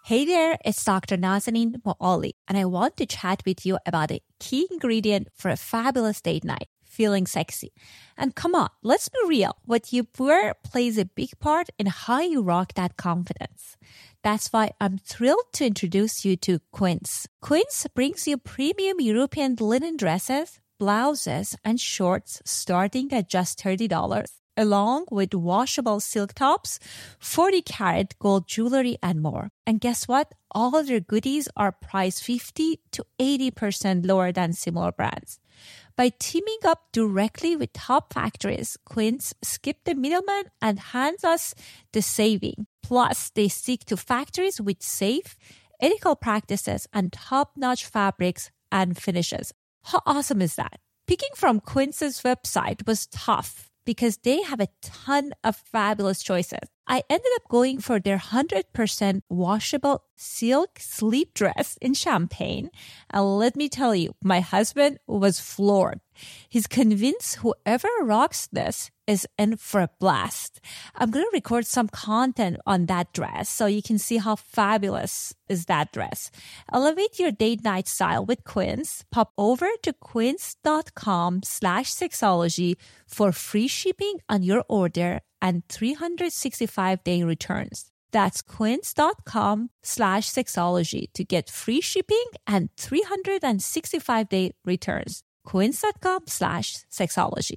Hey there, it's Dr. Nazanin Moali, and I want to chat with you about a key ingredient for a fabulous date night, feeling sexy. And come on, let's be real. What you wear plays a big part in how you rock that confidence. That's why I'm thrilled to introduce you to Quince. Quince brings you premium European linen dresses, blouses, and shorts starting at just $30, along with washable silk tops, 40-karat gold jewelry, and more. And guess what? All of their goodies are priced 50 to 80% lower than similar brands. By teaming up directly with top factories, Quince skipped the middleman and hands us the saving. Plus, they stick to factories with safe, ethical practices and top-notch fabrics and finishes. How awesome is that? Picking from Quince's website was tough because they have a ton of fabulous choices. I ended up going for their 100% washable silk sleep dress in champagne. And let me tell you, my husband was floored. He's convinced whoever rocks this is in for a blast. I'm going to record some content on that dress so you can see how fabulous is that dress. Elevate your date night style with Quince. Pop over to quince.com/sexology for free shipping on your order and 365-day returns. That's quince.com/sexology to get free shipping and 365-day returns. Quince.com/sexology.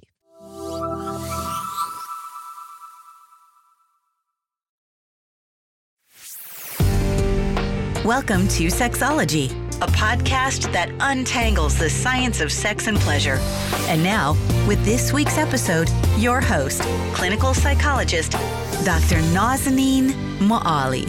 Welcome to Sexology, a podcast that untangles the science of sex and pleasure. And now, with this week's episode, your host, clinical psychologist, Dr. Nazanin Moali.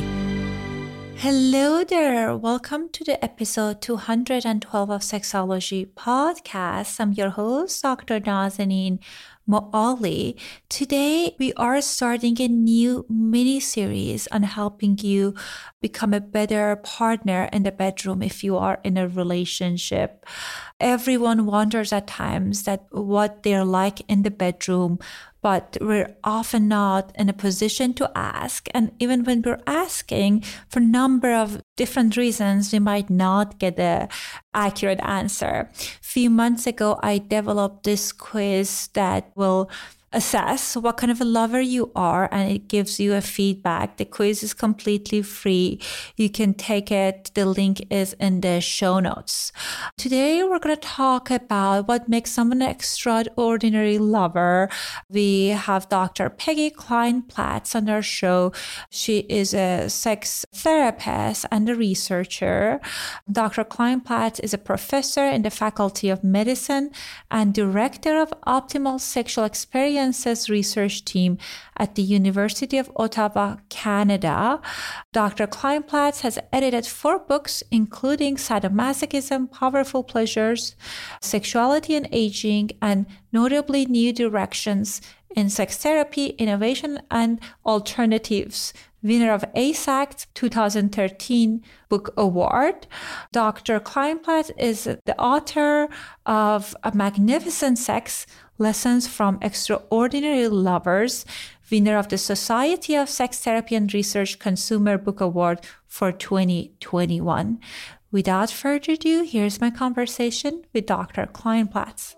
Hello there. Welcome to the episode 212 of Sexology Podcast. I'm your host, Dr. Nazanin Moali. Today, we are starting a new mini-series on helping you become a better partner in the bedroom if you are in a relationship. Everyone wonders at times that what they're like in the bedroom, but we're often not in a position to ask. And even when we're asking, for a number of different reasons, we might not get the accurate answer. A few months ago, I developed this quiz that will assess what kind of a lover you are, and it gives you a feedback. The quiz is completely free. You can take it. The link is in the show notes. Today, we're going to talk about what makes someone an extraordinary lover. We have Dr. Peggy Klein-Platz on our show. She is a sex therapist and a researcher. Dr. Klein-Platz is a professor in the Faculty of Medicine and director of Optimal Sexual Experience Research Team at the University of Ottawa, Canada. Dr. Klein-Platz has edited 4 books, including Sadomasochism, Powerful Pleasures, Sexuality and Aging, and notably New Directions in Sex Therapy, Innovation and Alternatives, winner of ASAC 2013 Book Award. Dr. Klein-Platz is the author of A Magnificent Sex, Lessons from Extraordinary Lovers, winner of the Society of Sex Therapy and Research Consumer Book Award for 2021. Without further ado, here's my conversation with Dr. Klein-Platz.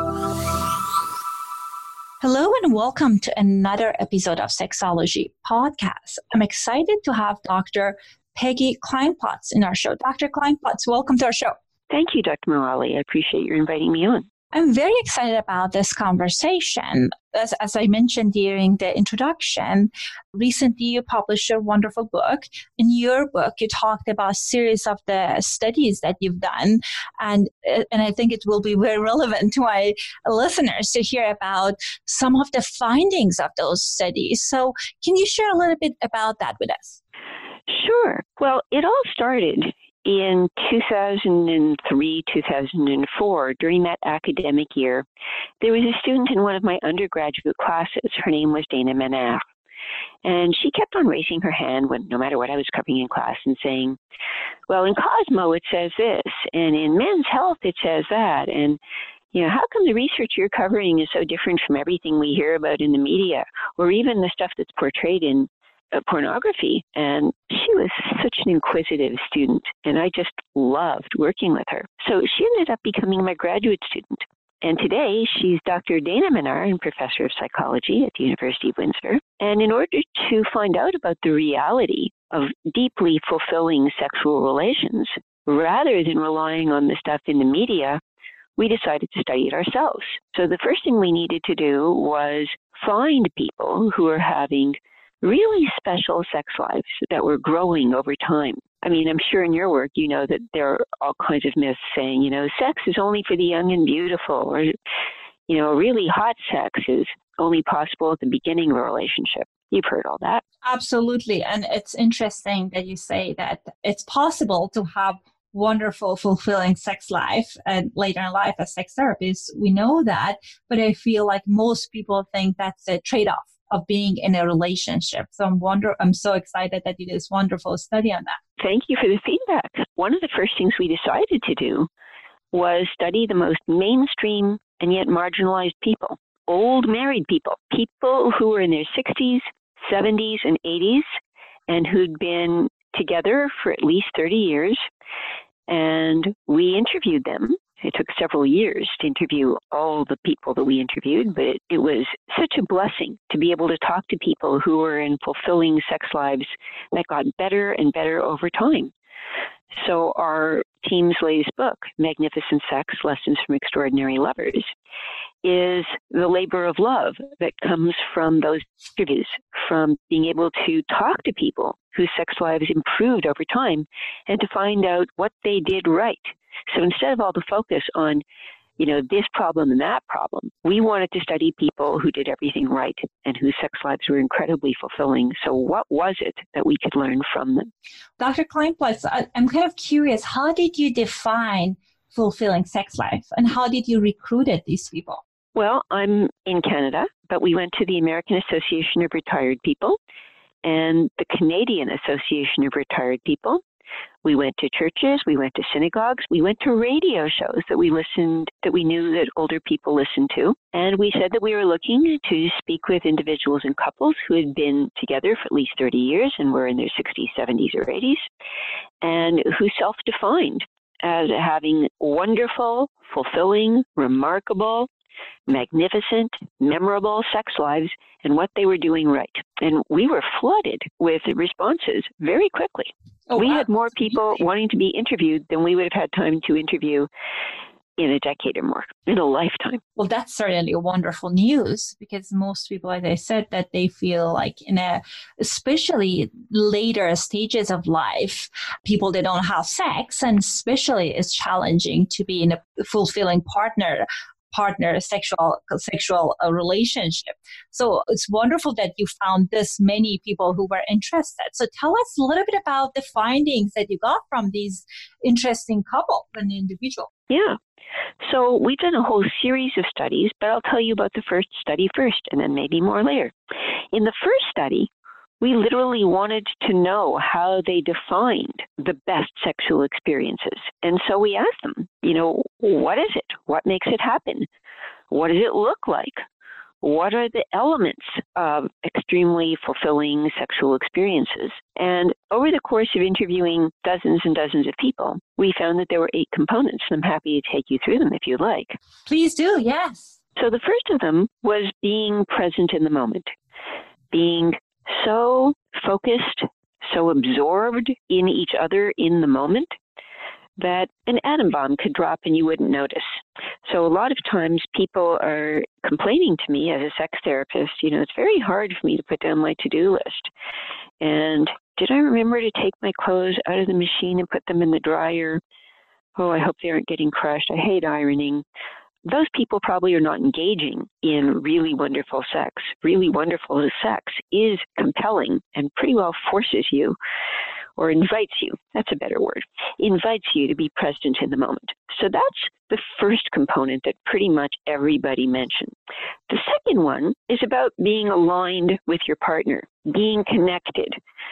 Hello and welcome to another episode of Sexology Podcast. I'm excited to have Dr. Peggy Klein-Platz in our show. Dr. Klein-Platz, welcome to our show. Thank you, Dr. Moali. I appreciate you inviting me on. I'm very excited about this conversation. As I mentioned during the introduction, recently you published a wonderful book. In your book, you talked about a series of the studies that you've done, and I think it will be very relevant to my listeners to hear about some of the findings of those studies. So can you share a little bit about that with us? Sure. Well, it all started in 2003, 2004, during that academic year. There was a student in one of my undergraduate classes. Her name was Dana Menard. And she kept on raising her hand no matter what I was covering in class and saying, well, in Cosmo it says this, and in Men's Health it says that. And, how come the research you're covering is so different from everything we hear about in the media, or even the stuff that's portrayed in pornography. And she was such an inquisitive student, and I just loved working with her. So she ended up becoming my graduate student. And today, she's Dr. Dana Minar and Professor of Psychology at the University of Windsor. And in order to find out about the reality of deeply fulfilling sexual relations, rather than relying on the stuff in the media, we decided to study it ourselves. So the first thing we needed to do was find people who are having really special sex lives that were growing over time. I mean, I'm sure in your work, you know that there are all kinds of myths saying, sex is only for the young and beautiful, or, really hot sex is only possible at the beginning of a relationship. You've heard all that. Absolutely. And it's interesting that you say that it's possible to have wonderful, fulfilling sex life and later in life as sex therapists. We know that, but I feel like most people think that's a trade-off of being in a relationship. So I'm so excited that you did this wonderful study on that. Thank you for the feedback. One of the first things we decided to do was study the most mainstream and yet marginalized people, old married people who were in their 60s, 70s, and 80s, and who'd been together for at least 30 years. And we interviewed them. It took several years to interview all the people that we interviewed, but it was such a blessing to be able to talk to people who were in fulfilling sex lives that got better and better over time. So our team's latest book, Magnificent Sex, Lessons from Extraordinary Lovers, is the labor of love that comes from those interviews, from being able to talk to people whose sex lives improved over time and to find out what they did right. So instead of all the focus on, this problem and that problem, we wanted to study people who did everything right and whose sex lives were incredibly fulfilling. So what was it that we could learn from them? Dr. Kleinplatz, I'm kind of curious, how did you define fulfilling sex life and how did you recruit these people? Well, I'm in Canada, but we went to the American Association of Retired People and the Canadian Association of Retired People. We went to churches, we went to synagogues, we went to radio shows that we knew that older people listened to. And we said that we were looking to speak with individuals and couples who had been together for at least 30 years and were in their 60s, 70s, or 80s, and who self-defined as having wonderful, fulfilling, remarkable, magnificent, memorable sex lives and what they were doing right. And we were flooded with responses very quickly. We had more people wanting to be interviewed than we would have had time to interview in a decade or more, in a lifetime. Well, that's certainly wonderful news because most people, as I said, that they feel like especially later stages of life, people that don't have sex, and especially it's challenging to be in a fulfilling partner sexual relationship. So it's wonderful that you found this many people who were interested. So tell us a little bit about the findings that you got from these interesting couple and individual. Yeah. So we've done a whole series of studies, but I'll tell you about the first study first and then maybe more later. In the first study, we literally wanted to know how they defined the best sexual experiences. And so we asked them, what is it? What makes it happen? What does it look like? What are the elements of extremely fulfilling sexual experiences? And over the course of interviewing dozens and dozens of people, we found that there were 8 components, and I'm happy to take you through them if you'd like. Please do, yes. So the first of them was being present in the moment, being so focused, so absorbed in each other in the moment that an atom bomb could drop and you wouldn't notice. So a lot of times people are complaining to me as a sex therapist, it's very hard for me to put down my to-do list. And did I remember to take my clothes out of the machine and put them in the dryer? Oh, I hope they aren't getting crushed. I hate ironing. Those people probably are not engaging in really wonderful sex. Really wonderful sex is compelling and pretty well forces you, or invites you, that's a better word, invites you to be present in the moment. So that's the first component that pretty much everybody mentioned. The second one is about being aligned with your partner, being connected.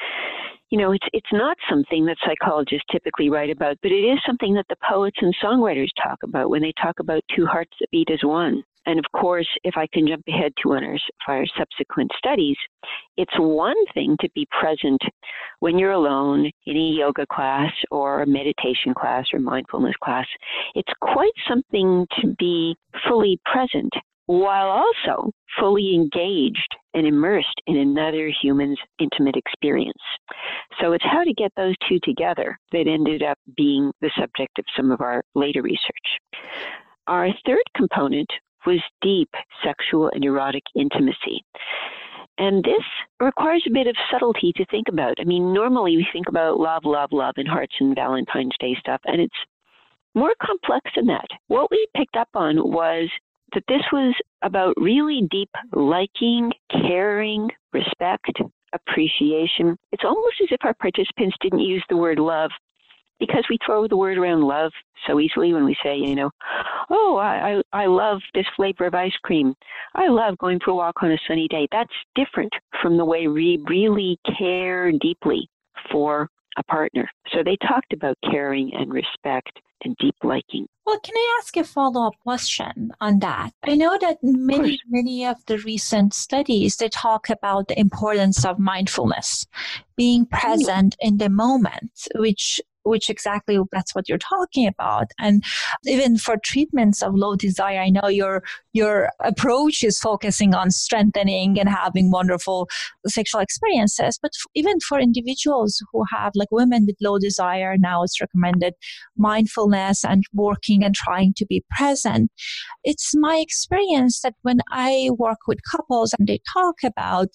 It's not something that psychologists typically write about, but it is something that the poets and songwriters talk about when they talk about 2 hearts that beat as one. And of course, if I can jump ahead to our subsequent studies, it's one thing to be present when you're alone in a yoga class or a meditation class or mindfulness class. It's quite something to be fully present while also fully engaged and immersed in another human's intimate experience. So it's how to get those two together that ended up being the subject of some of our later research. Our third component was deep sexual and erotic intimacy. And this requires a bit of subtlety to think about. I mean, normally we think about love, love, love, and hearts and Valentine's Day stuff, and it's more complex than that. What we picked up on was that this was about really deep liking, caring, respect, appreciation. It's almost as if our participants didn't use the word love because we throw the word around love so easily when we say, oh, I love this flavor of ice cream. I love going for a walk on a sunny day. That's different from the way we really care deeply for a partner. So they talked about caring and respect and deep liking. Well, can I ask a follow-up question on that? I know that many of the recent studies, they talk about the importance of mindfulness, being present in the moment, which exactly that's what you're talking about. And even for treatments of low desire, I know your approach is focusing on strengthening and having wonderful sexual experiences. But even for individuals who have, like women with low desire, now it's recommended mindfulness and working and trying to be present. It's my experience that when I work with couples and we talk about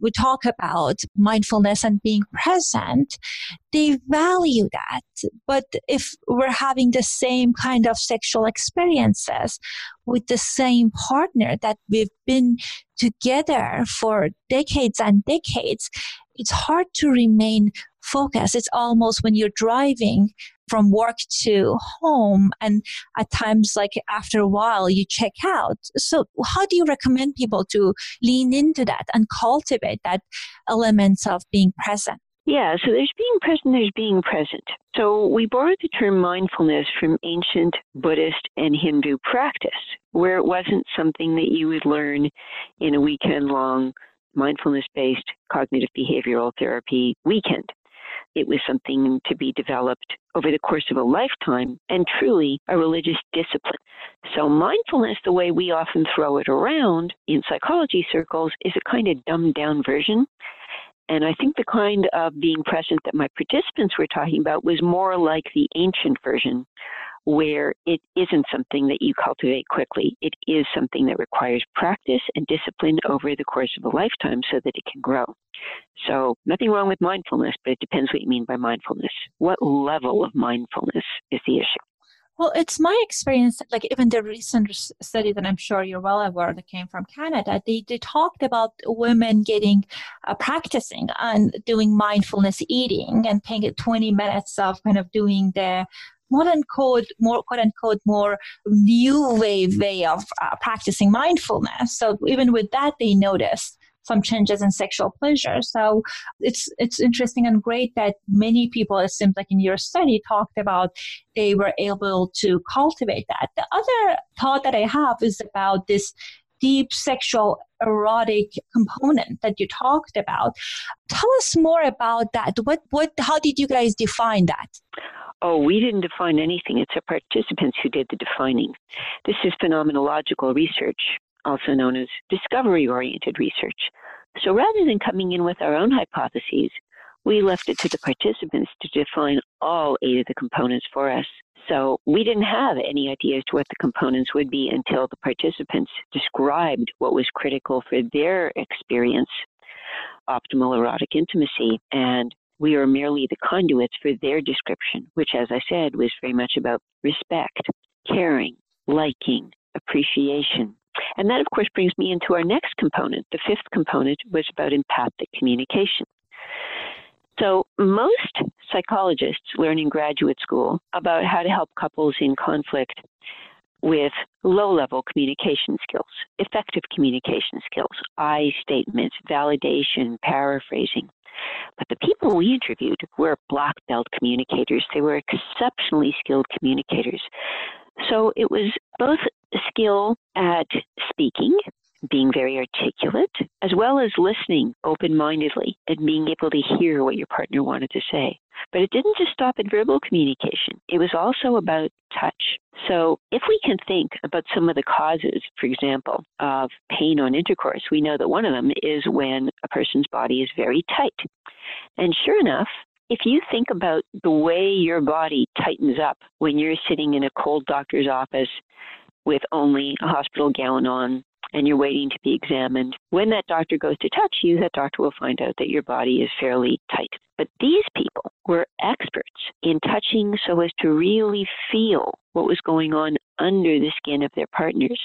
mindfulness and being present, they value that. But if we're having the same kind of sexual experiences with the same partner that we've been together for decades and decades, it's hard to remain focused. It's almost when you're driving from work to home, and at times, like after a while, you check out. So how do you recommend people to lean into that and cultivate that elements of being present? Yeah, so there's being present, there's being present. So we borrowed the term mindfulness from ancient Buddhist and Hindu practice, where it wasn't something that you would learn in a weekend-long mindfulness-based cognitive behavioral therapy weekend. It was something to be developed over the course of a lifetime and truly a religious discipline. So mindfulness, the way we often throw it around in psychology circles, is a kind of dumbed-down version. And I think the kind of being present that my participants were talking about was more like the ancient version, where it isn't something that you cultivate quickly. It is something that requires practice and discipline over the course of a lifetime so that it can grow. So nothing wrong with mindfulness, but it depends what you mean by mindfulness. What level of mindfulness is the issue? Well, it's my experience, like even the recent study that I'm sure you're well aware that came from Canada, they talked about women getting practicing and doing mindfulness eating and paying it 20 minutes of kind of doing the more quote unquote, more new way of practicing mindfulness. So even with that, they noticed some changes in sexual pleasure. So it's interesting and great that many people, it seems like in your study, talked about they were able to cultivate that. The other thought that I have is about this deep sexual erotic component that you talked about. Tell us more about that. How did you guys define that? Oh, we didn't define anything. It's our participants who did the defining. This is phenomenological research, also known as discovery-oriented research. So rather than coming in with our own hypotheses, we left it to the participants to define all 8 of the components for us. So we didn't have any idea as to what the components would be until the participants described what was critical for their experience, optimal erotic intimacy, and we are merely the conduits for their description, which, as I said, was very much about respect, caring, liking, appreciation. And that, of course, brings me into our next component. The 5th component was about empathic communication. So most psychologists learn in graduate school about how to help couples in conflict with low-level communication skills, effective communication skills, I statements, validation, paraphrasing. But the people we interviewed were black belt communicators. They were exceptionally skilled communicators. So it was both skill at speaking, being very articulate, as well as listening open-mindedly and being able to hear what your partner wanted to say. But it didn't just stop at verbal communication. It was also about touch. So if we can think about some of the causes, for example, of pain on intercourse, we know that one of them is when a person's body is very tight. And sure enough, if you think about the way your body tightens up when you're sitting in a cold doctor's office with only a hospital gown on and you're waiting to be examined, when that doctor goes to touch you, that doctor will find out that your body is fairly tight. But these people were experts in touching so as to really feel what was going on under the skin of their partners.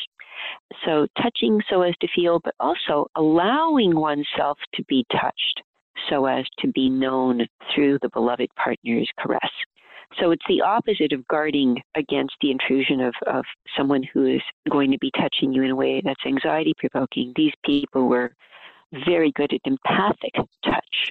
So touching so as to feel, but also allowing oneself to be touched so as to be known through the beloved partner's caress. So it's the opposite of guarding against the intrusion of someone who is going to be touching you in a way that's anxiety-provoking. These people were very good at empathic touch.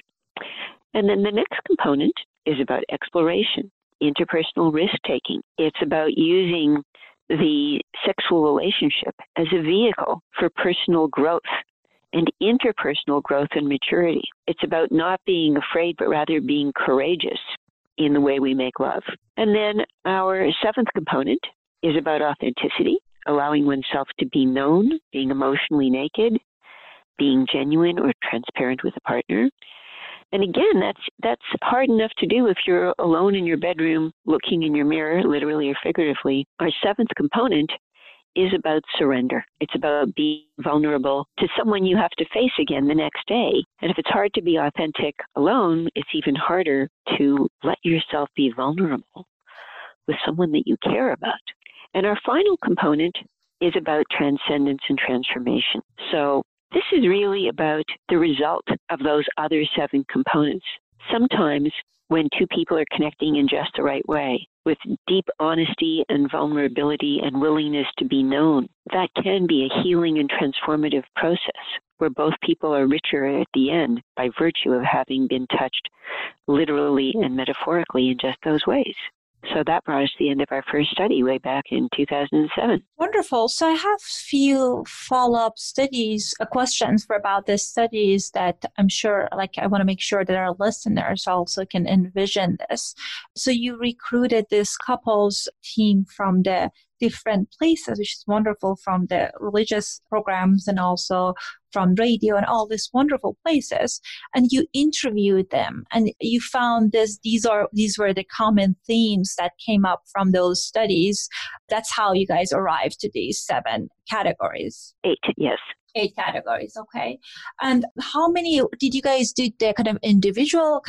And then the next component is about exploration, interpersonal risk-taking. It's about using the sexual relationship as a vehicle for personal growth and interpersonal growth and maturity. It's about not being afraid, but rather being courageous in the way we make love. And then our seventh component is about authenticity, allowing oneself to be known, being emotionally naked, being genuine or transparent with a partner. And again, that's hard enough to do if you're alone in your bedroom looking in your mirror, literally or figuratively. Our seventh component is about surrender. It's about being vulnerable to someone you have to face again the next day. And if it's hard to be authentic alone, it's even harder to let yourself be vulnerable with someone that you care about. And our final component is about transcendence and transformation. So this is really about the result of those other seven components. Sometimes when two people are connecting in just the right way, with deep honesty and vulnerability and willingness to be known, that can be a healing and transformative process where both people are richer at the end by virtue of having been touched literally and metaphorically in just those ways. So that brought us to the end of our first study way back in 2007. Wonderful. So I have few follow-up studies, questions for about these studies that I'm sure, I want to make sure that our listeners also can envision this. So you recruited this couples team from the different places, which is wonderful, from the religious programs and also from radio and all these wonderful places, and you interviewed them and you found these were the common themes that came up from those studies. That's how you guys arrived to these 7 categories. 8, yes. 8 categories, okay. And how many did you guys do? The kind of individual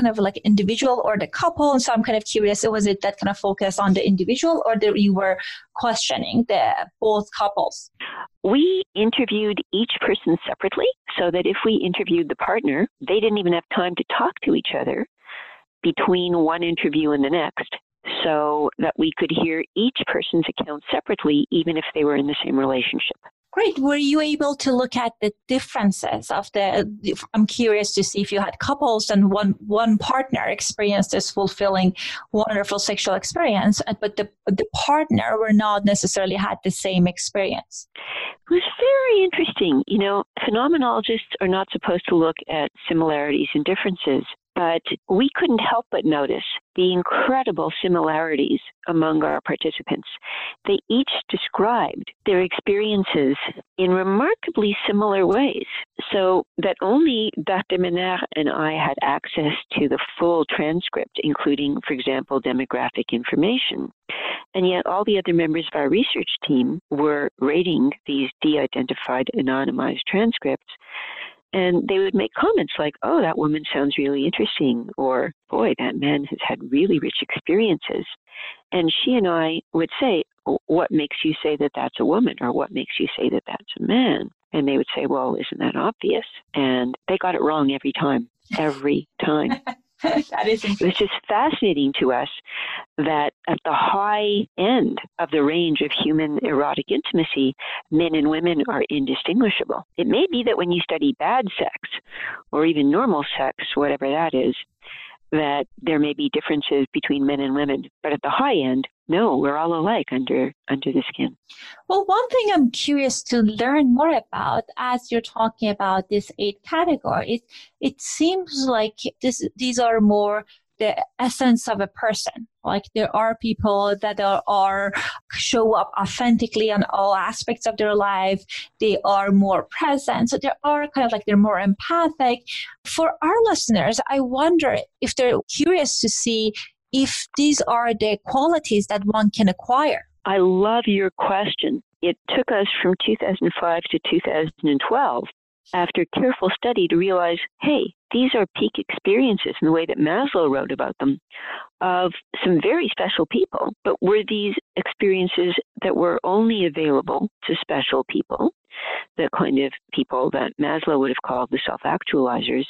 or the couple? And so I'm kind of curious, was it that kind of focus on the individual, or that you were questioning both couples? We interviewed each person separately, so that if we interviewed the partner, they didn't even have time to talk to each other between one interview and the next, so that we could hear each person's account separately, even if they were in the same relationship. Great. Were you able to look at the differences of I'm curious to see if you had couples and one partner experienced this fulfilling, wonderful sexual experience, but the partner were not necessarily had the same experience. It was very interesting. Phenomenologists are not supposed to look at similarities and differences, but we couldn't help but notice the incredible similarities among our participants. They each described their experiences in remarkably similar ways, so that only Dr. Menard and I had access to the full transcript, including, for example, demographic information. And yet all the other members of our research team were rating these de-identified, anonymized transcripts. And they would make comments like, oh, that woman sounds really interesting, or, boy, that man has had really rich experiences. And she and I would say, what makes you say that that's a woman, or what makes you say that that's a man? And they would say, well, isn't that obvious? And they got it wrong every time. That is It was just fascinating to us that at the high end of the range of human erotic intimacy, men and women are indistinguishable. It may be that when you study bad sex, or even normal sex, whatever that is, that there may be differences between men and women. But at the high end, no, we're all alike under the skin. Well, one thing I'm curious to learn more about as you're talking about these 8 categories, it seems like these are more the essence of a person. Like there are people that are show up authentically on all aspects of their life. They are more present. So there are kind of like they're more empathic. For our listeners, I wonder if they're curious to see if these are the qualities that one can acquire. I love your question. It took us from 2005 to 2012 after careful study to realize, hey, these are peak experiences in the way that Maslow wrote about them of some very special people, but were these experiences that were only available to special people, the kind of people that Maslow would have called the self-actualizers,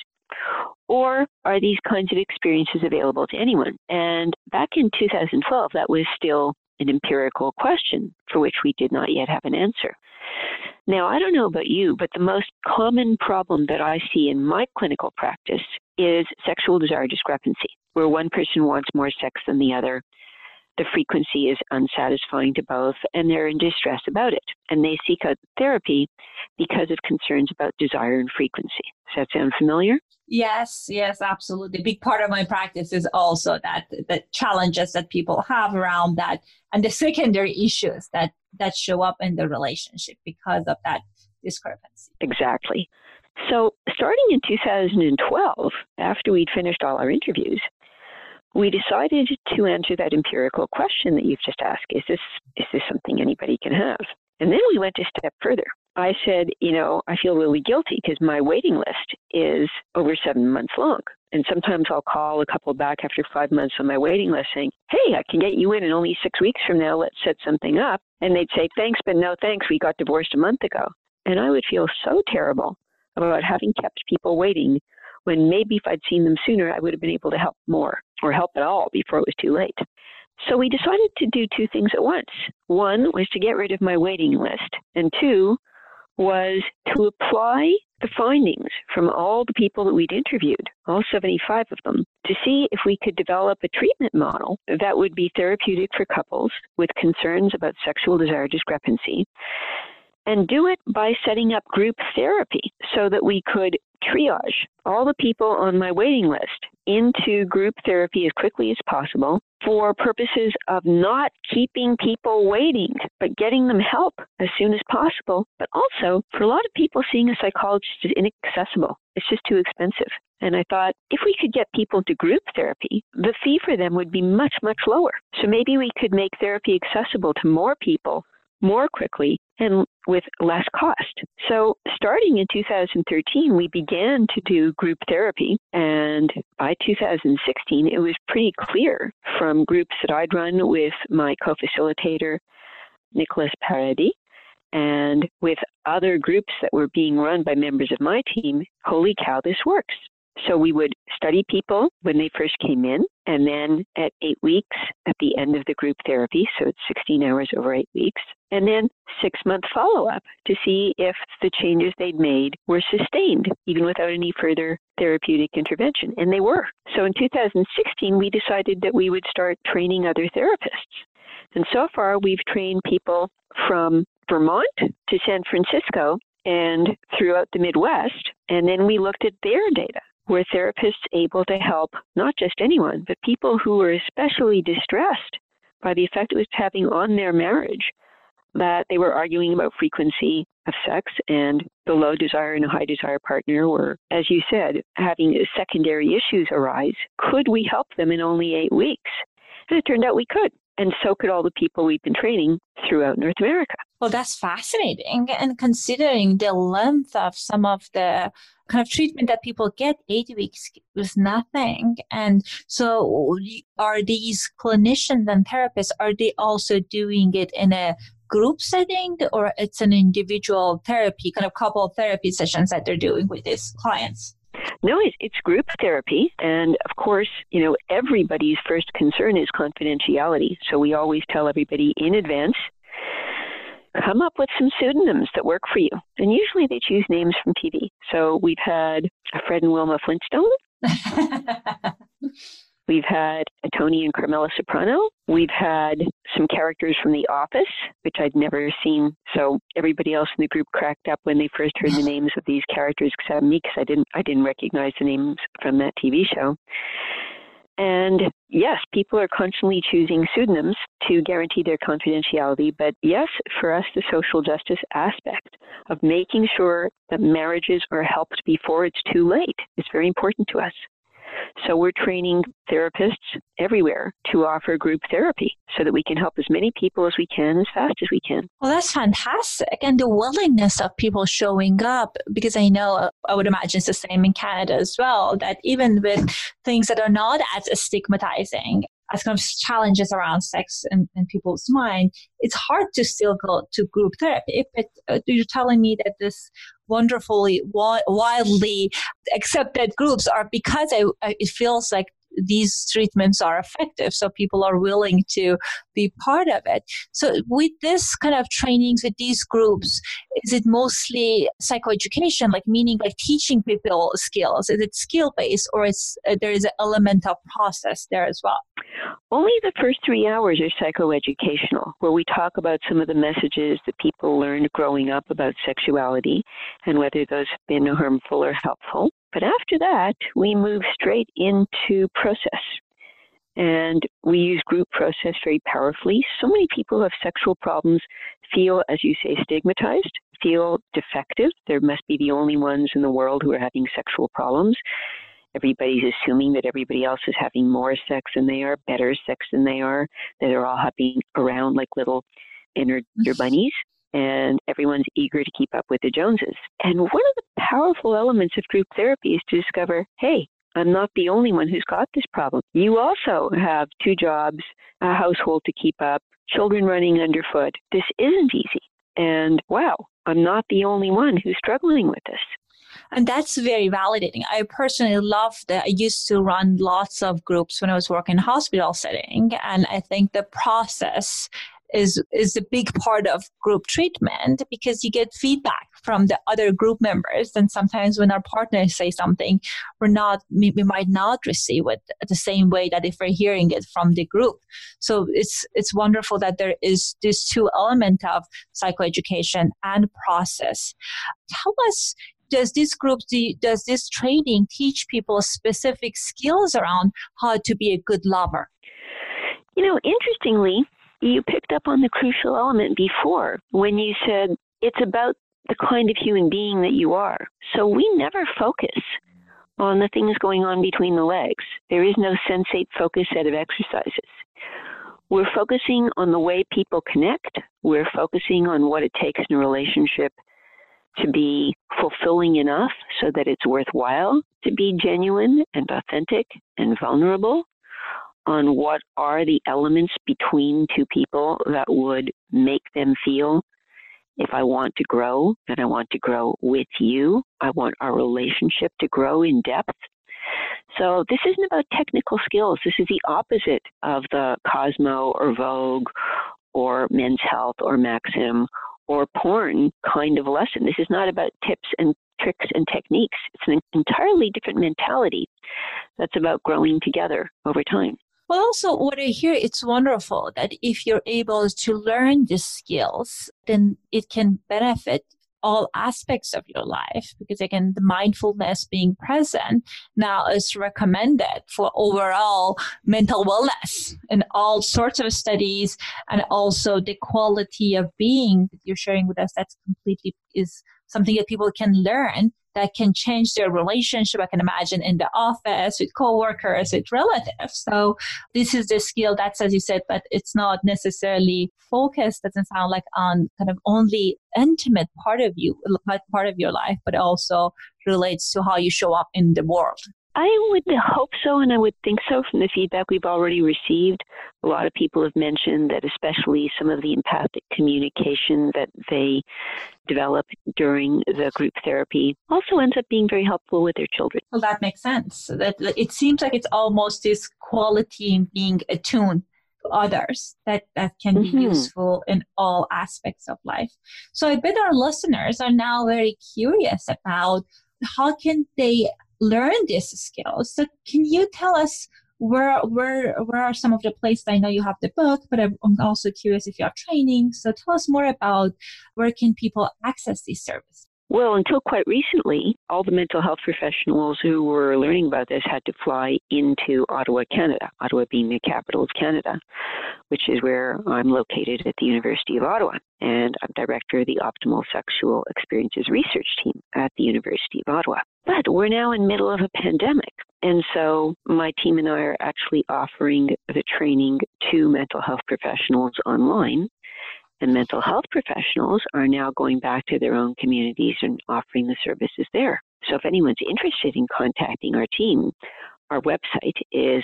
or are these kinds of experiences available to anyone? And back in 2012, that was still an empirical question for which we did not yet have an answer. Now, I don't know about you, but the most common problem that I see in my clinical practice is sexual desire discrepancy, where one person wants more sex than the other. The frequency is unsatisfying to both, and they're in distress about it. And they seek out therapy because of concerns about desire and frequency. Does that sound familiar? Yes, absolutely. A big part of my practice is also that the challenges that people have around that and the secondary issues that show up in the relationship because of that discrepancy. Exactly. So starting in 2012, after we'd finished all our interviews, we decided to answer that empirical question that you've just asked. Is this something anybody can have? And then we went a step further. I said, I feel really guilty because my waiting list is over 7 months long. And sometimes I'll call a couple back after 5 months on my waiting list saying, hey, I can get you in only 6 weeks from now. Let's set something up. And they'd say, thanks, but no thanks. We got divorced a month ago. And I would feel so terrible about having kept people waiting when maybe if I'd seen them sooner, I would have been able to help more or help at all before it was too late. So we decided to do 2 things at once. 1 was to get rid of my waiting list, and 2 was to apply the findings from all the people that we'd interviewed, all 75 of them, to see if we could develop a treatment model that would be therapeutic for couples with concerns about sexual desire discrepancy, and do it by setting up group therapy so that we could triage all the people on my waiting list into group therapy as quickly as possible for purposes of not keeping people waiting, but getting them help as soon as possible. But also, for a lot of people, seeing a psychologist is inaccessible. It's just too expensive. And I thought, if we could get people to group therapy, the fee for them would be much, much lower. So maybe we could make therapy accessible to more people more quickly and with less cost. So starting in 2013, we began to do group therapy. And by 2016, it was pretty clear from groups that I'd run with my co-facilitator, Nicholas Paradis, and with other groups that were being run by members of my team, holy cow, this works. So we would study people when they first came in, and then at 8 weeks at the end of the group therapy, so it's 16 hours over 8 weeks, and then 6-month follow-up to see if the changes they'd made were sustained, even without any further therapeutic intervention. And they were. So in 2016, we decided that we would start training other therapists. And so far, we've trained people from Vermont to San Francisco and throughout the Midwest, and then we looked at their data. Were therapists able to help not just anyone, but people who were especially distressed by the effect it was having on their marriage, that they were arguing about frequency of sex and the low desire and a high desire partner were, as you said, having secondary issues arise. Could we help them in only 8 weeks? And it turned out we could. And so could all the people we've been training throughout North America. Well, that's fascinating. And considering the length of some of the kind of treatment that people get, 8 weeks was nothing. And so are these clinicians and therapists, are they also doing it in a group setting, or it's an individual therapy, kind of couple therapy sessions that they're doing with these clients? No, it's group therapy. And of course, everybody's first concern is confidentiality. So we always tell everybody in advance, come up with some pseudonyms that work for you. And usually they choose names from TV. So we've had Fred and Wilma Flintstone. We've had Tony and Carmela Soprano. We've had some characters from The Office, which I'd never seen. So everybody else in the group cracked up when they first heard the names of these characters, except me, because I didn't recognize the names from that TV show. And yes, people are constantly choosing pseudonyms to guarantee their confidentiality. But yes, for us, the social justice aspect of making sure that marriages are helped before it's too late is very important to us. So we're training therapists everywhere to offer group therapy so that we can help as many people as we can as fast as we can. Well, that's fantastic. And the willingness of people showing up, because I know, I would imagine it's the same in Canada as well, that even with things that are not as stigmatizing as kind of challenges around sex in people's mind, it's hard to still go to group therapy. You're telling me that this wonderfully, widely accepted groups are because it feels like these treatments are effective, so people are willing to be part of it. So with this kind of trainings, with these groups, is it mostly psychoeducation, like meaning like teaching people skills? Is it skill-based, or there is an element of process there as well? Only the first 3 hours are psychoeducational, where we talk about some of the messages that people learned growing up about sexuality and whether those have been harmful or helpful. But after that, we move straight into process. And we use group process very powerfully. So many people who have sexual problems feel, as you say, stigmatized, feel defective. There must be the only ones in the world who are having sexual problems. Everybody's assuming that everybody else is having more sex than they are, better sex than they are, that they're all hopping around like little inner bunnies, and everyone's eager to keep up with the Joneses. And one of the powerful elements of group therapy is to discover, hey, I'm not the only one who's got this problem. You also have 2 jobs, a household to keep up, children running underfoot. This isn't easy. And wow, I'm not the only one who's struggling with this. And that's very validating. I personally love that. I used to run lots of groups when I was working in a hospital setting. And I think the process is a big part of group treatment, because you get feedback from the other group members. And sometimes when our partners say something, we might not receive it the same way that if we're hearing it from the group. So it's wonderful that there is this 2 element of psychoeducation and process. Tell us, does this training teach people specific skills around how to be a good lover? Interestingly, you picked up on the crucial element before when you said it's about the kind of human being that you are. So we never focus on the things going on between the legs. There is no sensate focus set of exercises. We're focusing on the way people connect. We're focusing on what it takes in a relationship to be fulfilling enough so that it's worthwhile to be genuine and authentic and vulnerable, on what are the elements between 2 people that would make them feel, if I want to grow, then I want to grow with you. I want our relationship to grow in depth. So this isn't about technical skills. This is the opposite of the Cosmo or Vogue or Men's Health or Maxim or porn kind of lesson. This is not about tips and tricks and techniques. It's an entirely different mentality that's about growing together over time. Well, also what I hear, it's wonderful that if you're able to learn these skills, then it can benefit all aspects of your life, because again, the mindfulness, being present, now is recommended for overall mental wellness in all sorts of studies, and also the quality of being that you're sharing with us, that's completely is something that people can learn that can change their relationship. I can imagine in the office, with coworkers, with relatives. So this is the skill that's, as you said, but it's not necessarily focused, doesn't sound like on kind of only intimate part of your life, but also relates to how you show up in the world. I would hope so, and I would think so from the feedback we've already received. A lot of people have mentioned that especially some of the empathic communication that they develop during the group therapy also ends up being very helpful with their children. Well, that makes sense. That it seems like it's almost this quality in being attuned to others that can be useful in all aspects of life. So I bet our listeners are now very curious about how can they learn these skills. So can you tell us where are some of the places? I know you have the book, but I'm also curious if you have training. So tell us more about where can people access these services? Well, until quite recently, all the mental health professionals who were learning about this had to fly into Ottawa, Canada, Ottawa being the capital of Canada, which is where I'm located at the University of Ottawa. And I'm director of the Optimal Sexual Experiences Research Team at the University of Ottawa. But we're now in the middle of a pandemic. And so my team and I are actually offering the training to mental health professionals online. And mental health professionals are now going back to their own communities and offering the services there. So if anyone's interested in contacting our team, our website is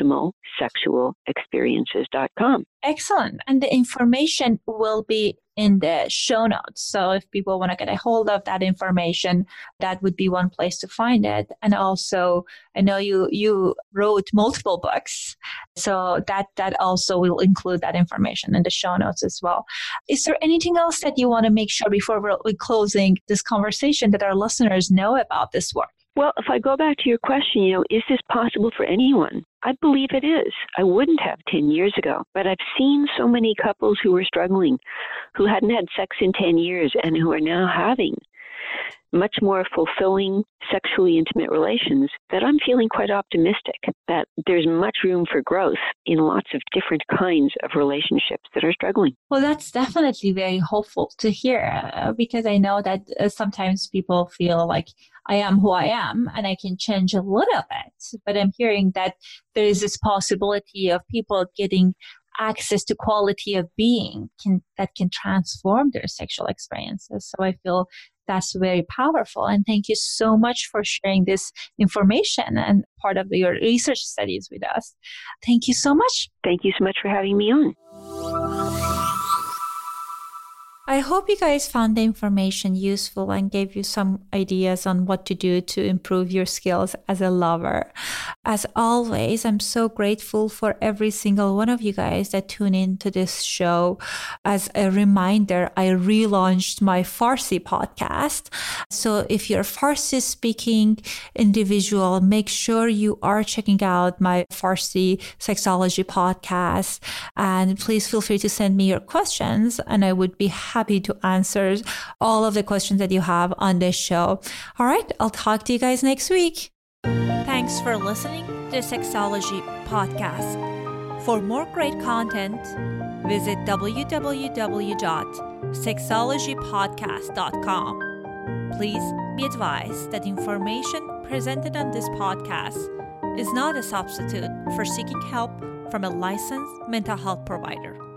optimalsexualexperiences.com. Excellent. And the information will be in the show notes. So if people want to get a hold of that information, that would be one place to find it. And also, I know you wrote multiple books, so that also will include that information in the show notes as well. Is there anything else that you want to make sure before we're closing this conversation that our listeners know about this work? Well, if I go back to your question, is this possible for anyone? I believe it is. I wouldn't have 10 years ago, but I've seen so many couples who were struggling, who hadn't had sex in 10 years and who are now having much more fulfilling, sexually intimate relations, that I'm feeling quite optimistic that there's much room for growth in lots of different kinds of relationships that are struggling. Well, that's definitely very hopeful to hear, because I know that sometimes people feel like I am who I am and I can change a little bit. But I'm hearing that there is this possibility of people getting access to quality of being that can transform their sexual experiences. So I feel that's very powerful. And thank you so much for sharing this information and part of your research studies with us. Thank you so much. Thank you so much for having me on. I hope you guys found the information useful and gave you some ideas on what to do to improve your skills as a lover. As always, I'm so grateful for every single one of you guys that tune in to this show. As a reminder, I relaunched my Farsi podcast. So if you're a Farsi speaking individual, make sure you are checking out my Farsi sexology podcast. And please feel free to send me your questions, and I would be happy to answer all of the questions that you have on this show. All right, I'll talk to you guys next week. Thanks for listening to the Sexology Podcast. For more great content, visit www.sexologypodcast.com. Please be advised that information presented on this podcast is not a substitute for seeking help from a licensed mental health provider.